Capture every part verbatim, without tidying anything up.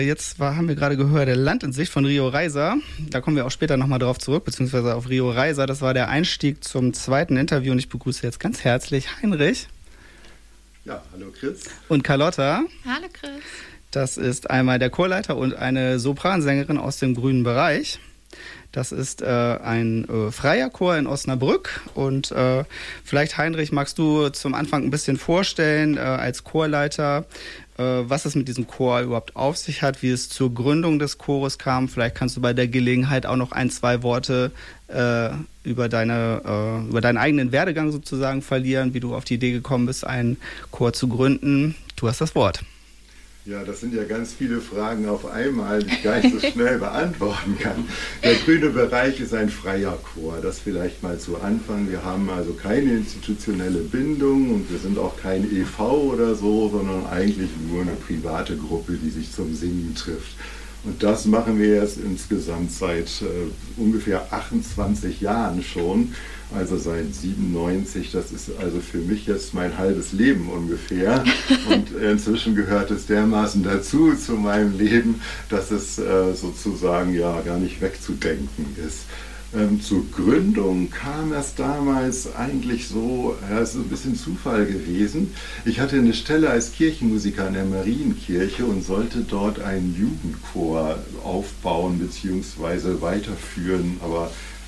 Jetzt war, haben wir gerade gehört, der Land in Sicht von Rio Reiser. Da kommen wir auch später nochmal drauf zurück, beziehungsweise auf Rio Reiser. Das war der Einstieg zum zweiten Interview und ich begrüße jetzt ganz herzlich Heinrich. Ja, hallo Chris. Und Carlotta. Hallo Chris. Das ist einmal der Chorleiter und eine Sopransängerin aus dem grünen Bereich. Das ist äh, ein äh, freier Chor in Osnabrück und äh, vielleicht, Heinrich, magst du zum Anfang ein bisschen vorstellen, äh, als Chorleiter, äh, was es mit diesem Chor überhaupt auf sich hat, wie es zur Gründung des Chores kam. Vielleicht kannst du bei der Gelegenheit auch noch ein, zwei Worte äh, über, deine, äh, über deinen eigenen Werdegang sozusagen verlieren, wie du auf die Idee gekommen bist, einen Chor zu gründen. Du hast das Wort. Ja, das sind ja ganz viele Fragen auf einmal, die ich gar nicht so schnell beantworten kann. Der grüne Bereich ist ein freier Chor, das vielleicht mal zu Anfang. Wir haben also keine institutionelle Bindung und wir sind auch kein E V oder so, sondern eigentlich nur eine private Gruppe, die sich zum Singen trifft. Und das machen wir jetzt insgesamt seit äh, ungefähr achtundzwanzig Jahren schon. Also seit siebenundneunzig, das ist also für mich jetzt mein halbes Leben ungefähr. Und inzwischen gehört es dermaßen dazu zu meinem Leben, dass es äh, sozusagen ja gar nicht wegzudenken ist. Ähm, zur Gründung kam es damals eigentlich so, ja, es ist ein bisschen Zufall gewesen. Ich hatte eine Stelle als Kirchenmusiker in der Marienkirche und sollte dort einen Jugendchor aufbauen bzw. weiterführen, aber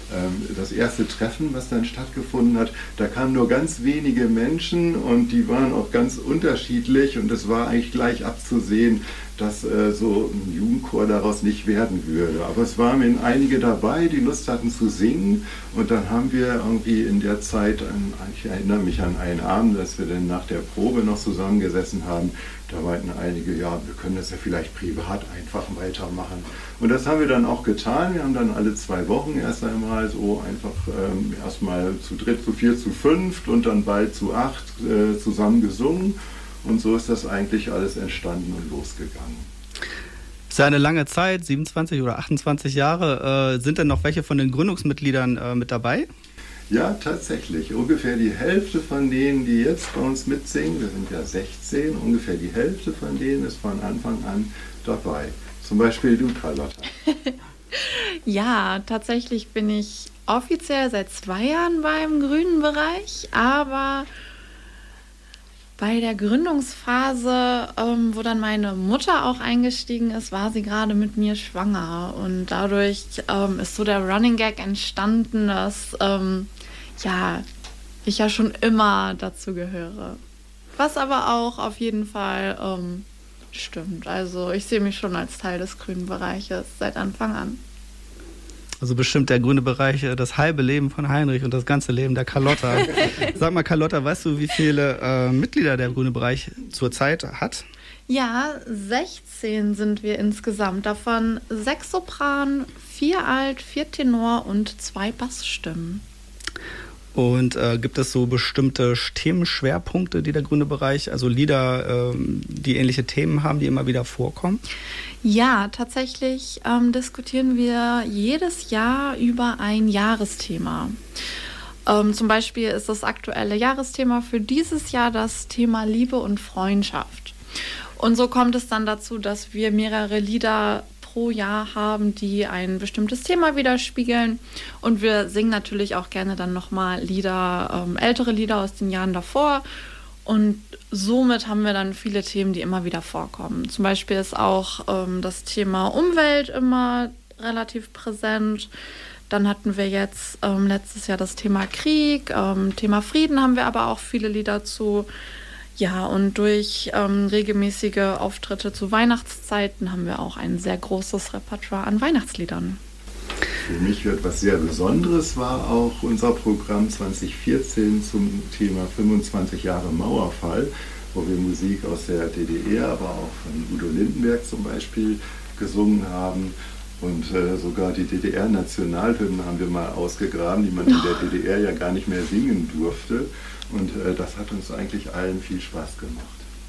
das erste Treffen, was dann stattgefunden hat, da kamen nur ganz wenige Menschen und die waren auch ganz unterschiedlich und es war eigentlich gleich abzusehen, dass äh, so ein Jugendchor daraus nicht werden würde. Aber es waren einige dabei, die Lust hatten zu singen und dann haben wir irgendwie in der Zeit, an, ich erinnere mich an einen Abend, dass wir dann nach der Probe noch zusammengesessen haben, da meinten einige, ja, wir können das ja vielleicht privat einfach weitermachen. Und das haben wir dann auch getan. Wir haben dann alle zwei Wochen erst einmal so einfach ähm, erstmal zu dritt, zu vier, zu fünft und dann bald zu acht äh, zusammen gesungen. Und so ist das eigentlich alles entstanden und losgegangen. Das ist ja eine lange Zeit, siebenundzwanzig oder achtundzwanzig Jahre. Äh, sind denn noch welche von den Gründungsmitgliedern äh, mit dabei? Ja, tatsächlich. Ungefähr die Hälfte von denen, die jetzt bei uns mitsingen, wir sind ja sechzehn, ungefähr die Hälfte von denen ist von Anfang an dabei. Zum Beispiel du, Carlotta. Ja, tatsächlich bin ich offiziell seit zwei Jahren beim grünen Bereich, aber bei der Gründungsphase, ähm, wo dann meine Mutter auch eingestiegen ist, war sie gerade mit mir schwanger. Und dadurch ähm, ist so der Running Gag entstanden, dass ähm, ja, ich ja schon immer dazu gehöre. Was aber auch auf jeden Fall ähm, stimmt. Also ich sehe mich schon als Teil des grünen Bereiches seit Anfang an. Also bestimmt der grüne Bereich das halbe Leben von Heinrich und das ganze Leben der Carlotta. Sag mal, Carlotta, weißt du, wie viele äh, Mitglieder der grüne Bereich zurzeit hat? Ja, sechzehn sind wir insgesamt. Davon sechs Sopran, vier Alt, vier Tenor und zwei Bassstimmen. Und äh, gibt es so bestimmte Themenschwerpunkte, die der grüne Bereich, also Lieder, ähm, die ähnliche Themen haben, die immer wieder vorkommen? Ja, tatsächlich ähm, diskutieren wir jedes Jahr über ein Jahresthema. Ähm, zum Beispiel ist das aktuelle Jahresthema für dieses Jahr das Thema Liebe und Freundschaft. Und so kommt es dann dazu, dass wir mehrere Lieder pro Jahr haben, die ein bestimmtes Thema widerspiegeln. Und wir singen natürlich auch gerne dann nochmal Lieder, ähm, ältere Lieder aus den Jahren davor. Und somit haben wir dann viele Themen, die immer wieder vorkommen. Zum Beispiel ist auch ähm, das Thema Umwelt immer relativ präsent. Dann hatten wir jetzt ähm, letztes Jahr das Thema Krieg, ähm, Thema Frieden haben wir aber auch viele Lieder zu. Ja, und durch ähm, regelmäßige Auftritte zu Weihnachtszeiten haben wir auch ein sehr großes Repertoire an Weihnachtsliedern. Für mich wird was sehr Besonderes war auch unser Programm zwanzig vierzehn zum Thema fünfundzwanzig Jahre Mauerfall, wo wir Musik aus der D D R, aber auch von Udo Lindenberg zum Beispiel gesungen haben. Und äh, sogar die D D R-Nationalhymnen haben wir mal ausgegraben, die man in der D D R ja gar nicht mehr singen durfte. Und äh, das hat uns eigentlich allen viel Spaß gemacht.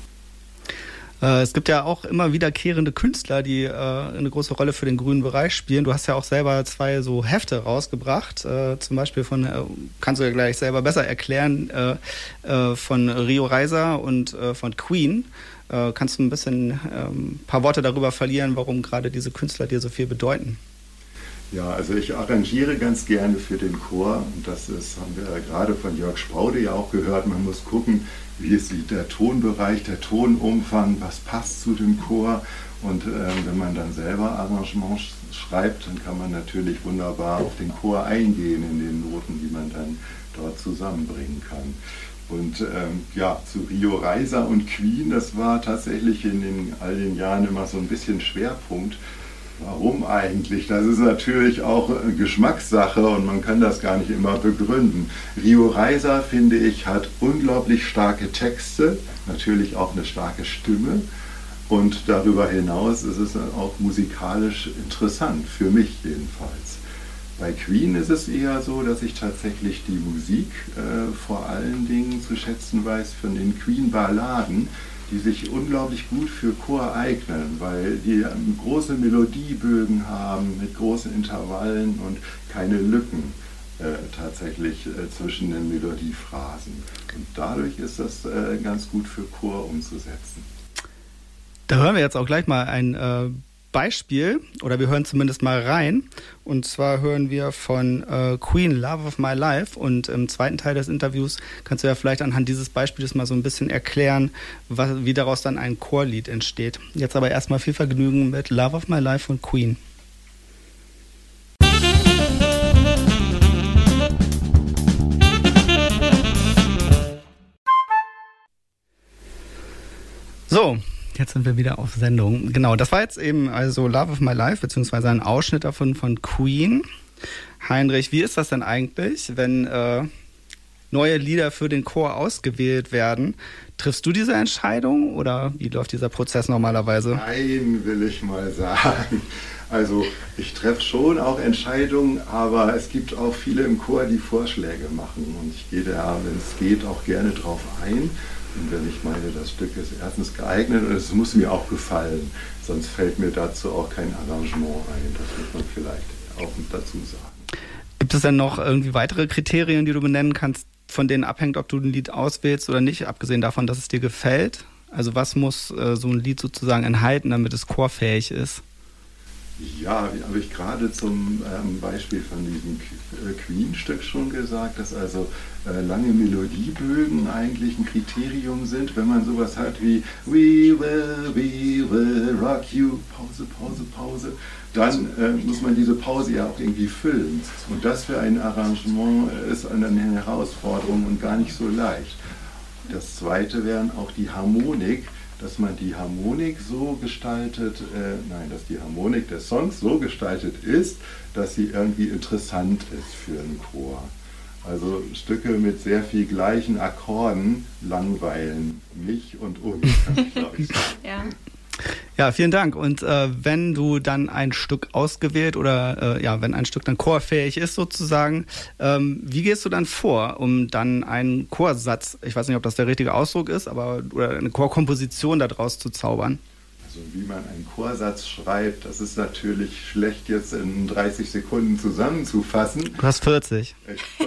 Äh, es gibt ja auch immer wiederkehrende Künstler, die äh, eine große Rolle für den grünen Bereich spielen. Du hast ja auch selber zwei so Hefte rausgebracht, äh, zum Beispiel von, äh, kannst du ja gleich selber besser erklären, äh, äh, von Rio Reiser und äh, von Queen. Äh, kannst du ein bisschen ein ähm, paar Worte darüber verlieren, warum gerade diese Künstler dir so viel bedeuten? Ja, also ich arrangiere ganz gerne für den Chor und das ist, haben wir gerade von Jörg Spaude ja auch gehört, man muss gucken, wie ist der Tonbereich, der Tonumfang, was passt zu dem Chor und äh, wenn man dann selber Arrangements schreibt, dann kann man natürlich wunderbar auf den Chor eingehen in den Noten, die man dann dort zusammenbringen kann. Und ähm, ja, zu Rio Reiser und Queen, das war tatsächlich in den, all den Jahren immer so ein bisschen Schwerpunkt. Warum eigentlich? Das ist natürlich auch Geschmackssache und man kann das gar nicht immer begründen. Rio Reiser, finde ich, hat unglaublich starke Texte, natürlich auch eine starke Stimme und darüber hinaus ist es auch musikalisch interessant, für mich jedenfalls. Bei Queen ist es eher so, dass ich tatsächlich die Musik äh, vor allen Dingen zu schätzen weiß von den Queen-Balladen, die sich unglaublich gut für Chor eignen, weil die große Melodiebögen haben mit großen Intervallen und keine Lücken äh, tatsächlich äh, zwischen den Melodiephrasen. Und dadurch ist das äh, ganz gut für Chor umzusetzen. Da hören wir jetzt auch gleich mal ein äh, Beispiel, oder wir hören zumindest mal rein. Und zwar hören wir von äh, Queen Love of My Life. Und im zweiten Teil des Interviews kannst du ja vielleicht anhand dieses Beispiels mal so ein bisschen erklären, was, wie daraus dann ein Chorlied entsteht. Jetzt aber erstmal viel Vergnügen mit Love of My Life von Queen. So, jetzt sind wir wieder auf Sendung. Genau, das war jetzt eben also Love of My Life, beziehungsweise ein Ausschnitt davon von Queen. Heinrich, wie ist das denn eigentlich, wenn äh, neue Lieder für den Chor ausgewählt werden? Triffst du diese Entscheidung oder wie läuft dieser Prozess normalerweise? Nein, will ich mal sagen. Also ich treffe schon auch Entscheidungen, aber es gibt auch viele im Chor, die Vorschläge machen. Und ich gehe da, wenn es geht, auch gerne drauf ein. Und wenn ich meine, das Stück ist erstens geeignet und es muss mir auch gefallen, sonst fällt mir dazu auch kein Arrangement ein. Das muss man vielleicht auch dazu sagen. Gibt es denn noch irgendwie weitere Kriterien, die du benennen kannst, von denen abhängt, ob du ein Lied auswählst oder nicht, abgesehen davon, dass es dir gefällt? Also was muss äh, so ein Lied sozusagen enthalten, damit es chorfähig ist? Ja, wie habe ich gerade zum ähm, Beispiel von diesem Queen-Stück schon gesagt, dass also äh, lange Melodiebögen eigentlich ein Kriterium sind, wenn man sowas hat wie We will, we will rock you, Pause, Pause, Pause, dann äh, muss man diese Pause ja auch irgendwie füllen. Und das für ein Arrangement ist eine Herausforderung und gar nicht so leicht. Das zweite wären auch die Harmonik, dass man die Harmonik so gestaltet, äh, nein, dass die Harmonik des Songs so gestaltet ist, dass sie irgendwie interessant ist für einen Chor. Also Stücke mit sehr viel gleichen Akkorden langweilen mich und uns, kann ich glaube ich sagen. Ja. Ja, vielen Dank. Und äh, wenn du dann ein Stück ausgewählt oder äh, ja, wenn ein Stück dann chorfähig ist sozusagen, ähm, wie gehst du dann vor, um dann einen Chorsatz, ich weiß nicht, ob das der richtige Ausdruck ist, aber oder eine Chorkomposition daraus zu zaubern? Also wie man einen Chorsatz schreibt, das ist natürlich schlecht jetzt in dreißig Sekunden zusammenzufassen. Du hast vierzig. Ich,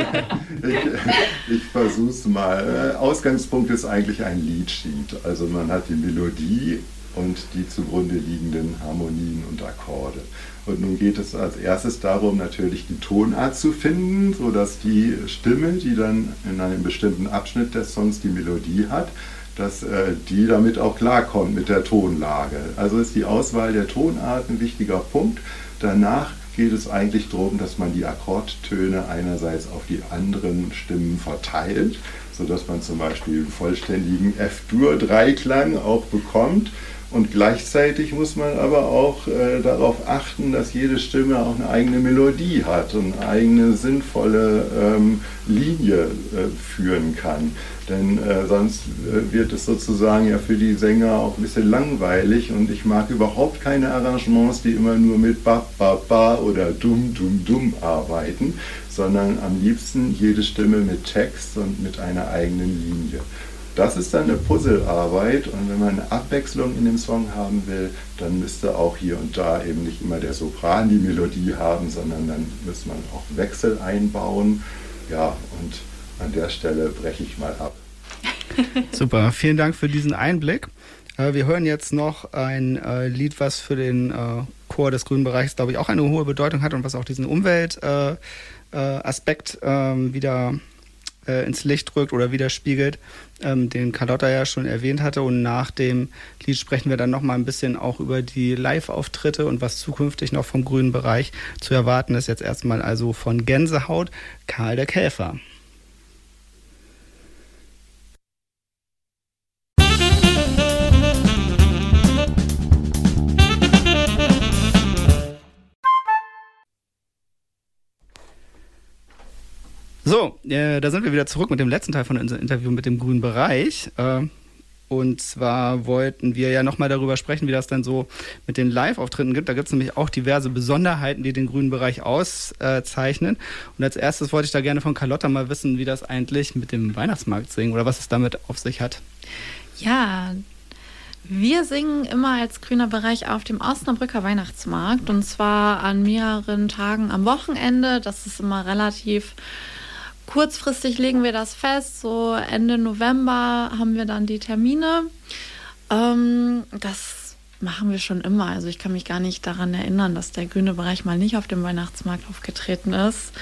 ich, ich versuche es mal. Ausgangspunkt ist eigentlich ein Liedsheet. Also man hat die Melodie und die zugrunde liegenden Harmonien und Akkorde. Und nun geht es als erstes darum, natürlich die Tonart zu finden, sodass die Stimme, die dann in einem bestimmten Abschnitt des Songs die Melodie hat, dass äh, die damit auch klarkommt mit der Tonlage. Also ist die Auswahl der Tonart ein wichtiger Punkt. Danach geht es eigentlich darum, dass man die Akkordtöne einerseits auf die anderen Stimmen verteilt, sodass man zum Beispiel einen vollständigen F-Dur-Dreiklang auch bekommt. Und gleichzeitig muss man aber auch äh, darauf achten, dass jede Stimme auch eine eigene Melodie hat und eine eigene sinnvolle ähm, Linie äh, führen kann. Denn äh, sonst äh, wird es sozusagen ja für die Sänger auch ein bisschen langweilig und ich mag überhaupt keine Arrangements, die immer nur mit Ba, Ba, Ba oder Dum, Dum, Dum arbeiten, sondern am liebsten jede Stimme mit Text und mit einer eigenen Linie. Das ist dann eine Puzzlearbeit und wenn man eine Abwechslung in dem Song haben will, dann müsste auch hier und da eben nicht immer der Sopran die Melodie haben, sondern dann muss man auch Wechsel einbauen. Ja, und an der Stelle breche ich mal ab. Super, vielen Dank für diesen Einblick. Äh, wir hören jetzt noch ein äh, Lied, was für den äh, Chor des Grünen Bereichs, glaube ich, auch eine hohe Bedeutung hat und was auch diesen Umweltaspekt äh, äh, wieder äh, ins Licht rückt oder widerspiegelt, ähm, den Carlotta ja schon erwähnt hatte. Und nach dem Lied sprechen wir dann noch mal ein bisschen auch über die Live-Auftritte und was zukünftig noch vom Grünen Bereich zu erwarten ist. Jetzt erstmal also von Gänsehaut, Karl der Käfer. So, äh, da sind wir wieder zurück mit dem letzten Teil von unserem Interview mit dem Grünen Bereich. Äh, und zwar wollten wir ja nochmal darüber sprechen, wie das dann so mit den Live-Auftritten gibt. Da gibt es nämlich auch diverse Besonderheiten, die den Grünen Bereich auszeichnen. Und als erstes wollte ich da gerne von Carlotta mal wissen, wie das eigentlich mit dem Weihnachtsmarkt singen oder was es damit auf sich hat. Ja, wir singen immer als Grüner Bereich auf dem Osnabrücker Weihnachtsmarkt und zwar an mehreren Tagen am Wochenende. Das ist immer relativ kurzfristig, legen wir das fest. So Ende November haben wir dann die Termine. Ähm, das machen wir schon immer. Also ich kann mich gar nicht daran erinnern, dass der Grüne Bereich mal nicht auf dem Weihnachtsmarkt aufgetreten ist.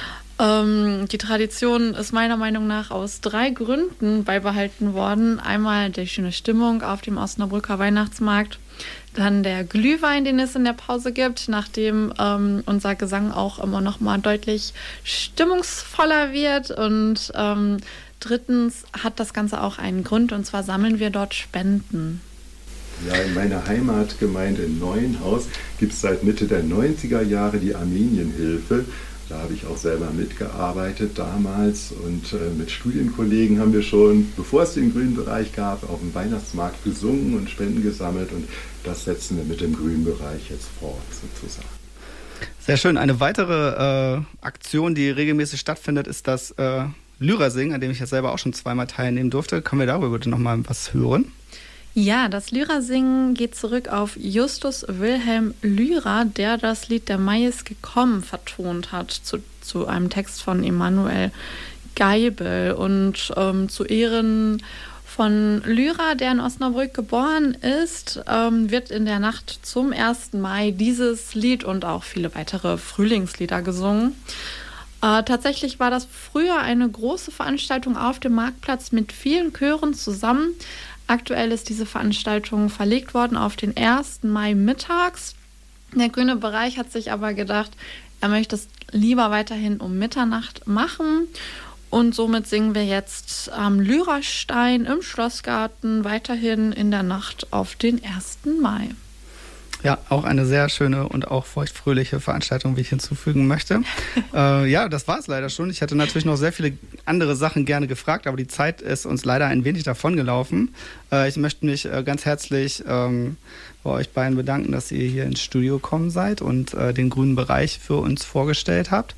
Ähm, die Tradition ist meiner Meinung nach aus drei Gründen beibehalten worden. Einmal die schöne Stimmung auf dem Osnabrücker Weihnachtsmarkt, dann der Glühwein, den es in der Pause gibt, nachdem ähm, unser Gesang auch immer noch mal deutlich stimmungsvoller wird. Und ähm, drittens hat das Ganze auch einen Grund, und zwar sammeln wir dort Spenden. Ja, in meiner Heimatgemeinde Neuenhaus gibt es seit Mitte der neunziger Jahre die Armenienhilfe. Da habe ich auch selber mitgearbeitet damals und äh, mit Studienkollegen haben wir schon, bevor es den Grünen Bereich gab, auf dem Weihnachtsmarkt gesungen und Spenden gesammelt und das setzen wir mit dem Grünen Bereich jetzt fort sozusagen. Sehr schön. Eine weitere äh, Aktion, die regelmäßig stattfindet, ist das äh, Lyra-Singen, an dem ich jetzt selber auch schon zweimal teilnehmen durfte. Können wir darüber bitte nochmal was hören? Ja, das Lyra-Singen geht zurück auf Justus Wilhelm Lyra, der das Lied Der Mai ist gekommen vertont hat, zu, zu einem Text von Emanuel Geibel. Und ähm, zu Ehren von Lyra, der in Osnabrück geboren ist, ähm, wird in der Nacht zum ersten Mai dieses Lied und auch viele weitere Frühlingslieder gesungen. Äh, tatsächlich war das früher eine große Veranstaltung auf dem Marktplatz mit vielen Chören zusammen. Aktuell ist diese Veranstaltung verlegt worden auf den ersten Mai mittags. Der Grüne Bereich hat sich aber gedacht, er möchte es lieber weiterhin um Mitternacht machen. Und somit singen wir jetzt am Lyrastein im Schlossgarten weiterhin in der Nacht auf den ersten Mai. Ja, auch eine sehr schöne und auch feuchtfröhliche Veranstaltung, wie ich hinzufügen möchte. äh, ja, das war es leider schon. Ich hätte natürlich noch sehr viele andere Sachen gerne gefragt, aber die Zeit ist uns leider ein wenig davongelaufen. Äh, ich möchte mich äh, ganz herzlich ähm, bei euch beiden bedanken, dass ihr hier ins Studio gekommen seid und äh, den Grünen Bereich für uns vorgestellt habt.